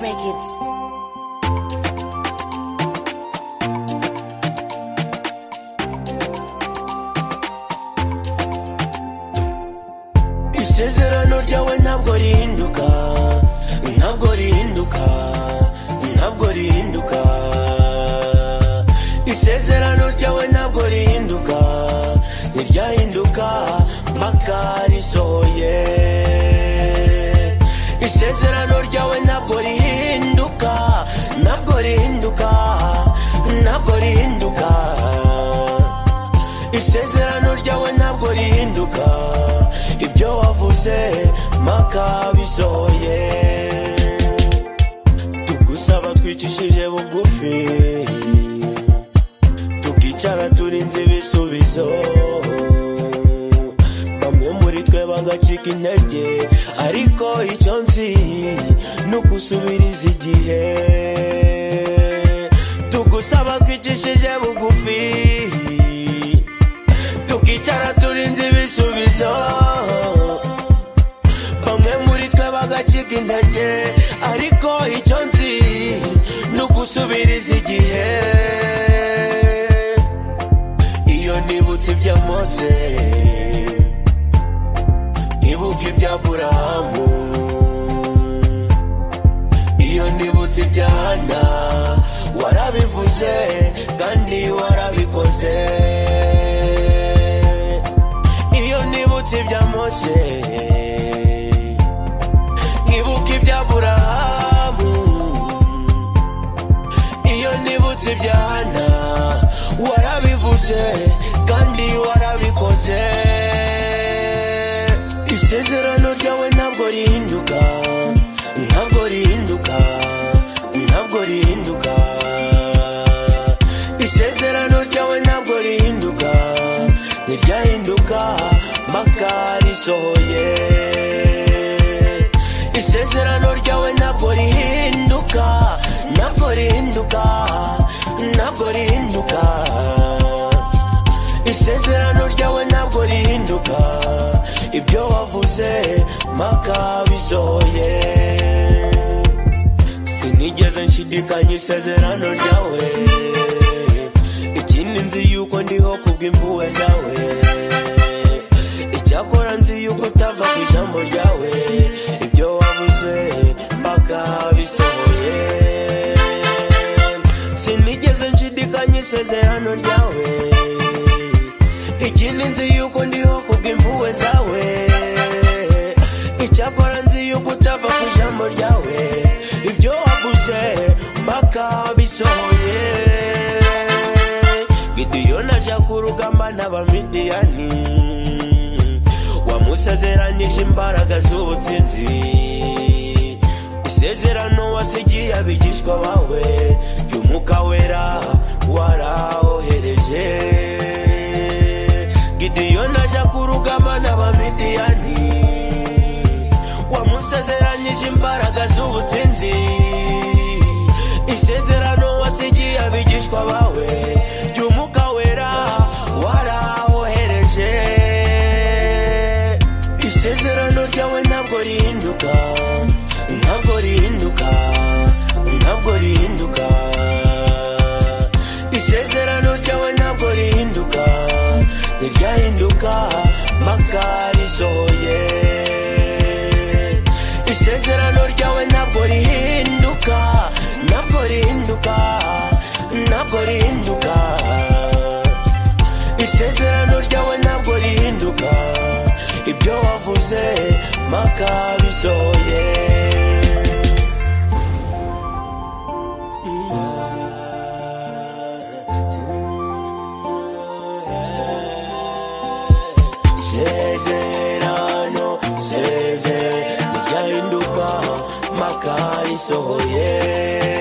Records. Isezerano ryawe ntabwo rihinduka, ntabwo rihinduka, ntabwo rihinduka. Isezerano ryawe ntabwo rihinduka, ntiryahinduka mpaka risohoye. Isezerano ryawe ntabwo rihinduka, ntabwo rihinduka, ntabwo rihinduka. Isezerano ryawe ntabwo rihinduka, ibyo wavuze mpaka bisohoye. Tugusaba twicishije bugufi, tukicara turinze ibisubizo. Bamwe muri twe bagacika intege, ariko icyo nzi nuko usubiriza igihe. Tugusaba twicishije bugufi, tukicara turinze ibisubizo. Bamwe muri twe bagacika intege, ariko icyo nzi nuko usubiriza igihe. Iyo nibutse ibya Mose, nkibuka ibya Aburahamu. Iyo nibutse ibya Hana, warabivuze kandi warabikoze. Iyo nibutse ibya Mose, nkibuka ibya Aburahamu. Iyo nibutse ibya Hana, warabivuze kandi warabikoze. Isezerano ryawe ntabwo rihinduka, ntabwo rihinduka, ntabwo rihinduka. Isezerano ryawe ntabwo rihinduka, ntiryahinduka mpaka risohoye. Isezerano ryawe ntabwo rihinduka, ntabwo rihinduka, ntabwo rihinduka. Isezerano ryawe ntabwo rihinduka, ibyo wavuze mpaka bisohoye. Sinigeze nshidikanya isezerano ryawe, ikindi nzi yuko ndiho kubw'impuhwe zawe. Icyakora nzi yuko utava ku ijambo ryawe, ibyo wavuze mpaka bisohoye. Sinigeze nshidikanya isezerano ryawe, ikindi nzi yuko ndiho kubw'impuhwe zawe. Icyakora nzi yuko utava ku ijambo ryawe, ibyo wavuze mpaka bisohoye. Gideyoni aja ku rugamba n'Abamidiyani, wamusezeranyije imbaraga z'ubutsinzi. Isezerano wasigiye abigishwa bawe, ry'Umwuka Wera warawohereje. Gideyoni aja ku rugamba n'Abamidiyani, wamusezeranyije imbaraga z'ubutsinzi. Isezerano wasigiye abigishwa bawe, ry'Umwuka Wera warawohereje. Isezerano ryawe ntabwo rihinduka, ntabwo rihinduka, ntabwo rihinduka. Isezerano ryawe ntabwo rihinduka, ntiryahinduka mpaka risohoye. Isezerano ryawe ntabwo rihinduka, ntabwo rihinduka, ntabwo rihinduka. Isezerano ryawe ntabwo rihinduka, ibyo wavuze mpaka bisohoye. Isezerano, isezerano ryahinduka mpaka risohoye.